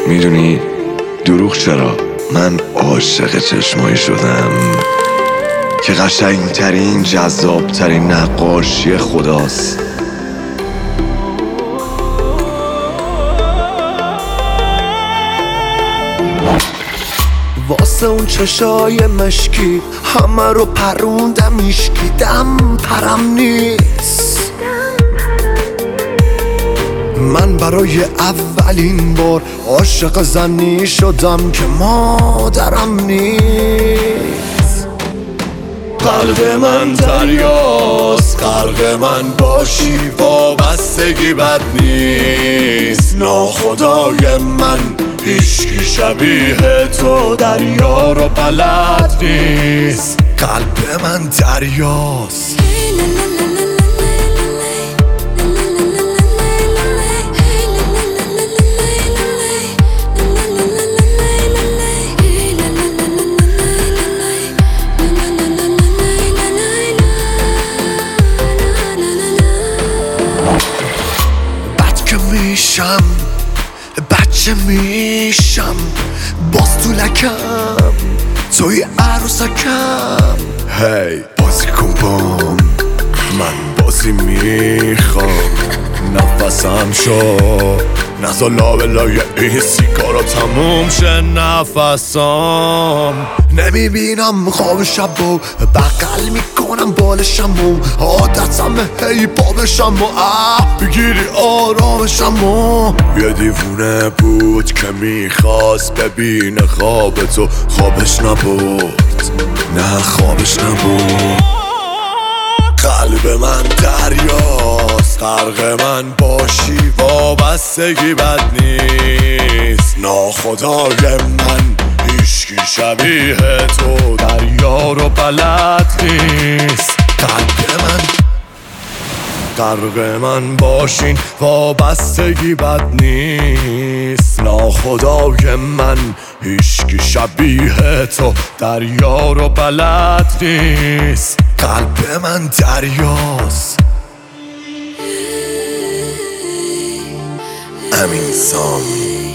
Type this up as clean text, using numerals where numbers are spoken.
میدونی دروغ چرا؟ من عاشق چشمایی شدم که قشنگترین جذابترین نقاشی خداست. واسه اون چشای مشکی همه رو پروندم میشکی دم پرم نیست. من برای اولین بار عاشق زنی شدم که مادرم نیست. قلب من دریاست، غرق من باشی وابستگی بد نیست. ناخدای من هیچکی شبیه تو دریا رو بلد نیست. قلب من دریاست. بچه میشم باز تو لکم توی عروسکم. هی بازی کن بام، من بازی میخوام. نفسم شو نزا لابلای این سیگارا تموم شه نفسم. نمیبینم خواب شب و بغل میکنم بالشم و عادتم هی بابشم و بگیری آرامشم و یه دیوونه بود که میخواست ببینه خواب تو، خوابش نبود، نه خوابش نبود. قلب من دریاست، غرق من باشی وابستگی بد نیست. ناخدای من هیچکی شبیه تو دریا رو بلد نیست. غرق من باشین وابستگی بد نیست. ناخدای من هیچکی شبیه تو دریا رو بلد نیست. قلب من دریاست. امین سام.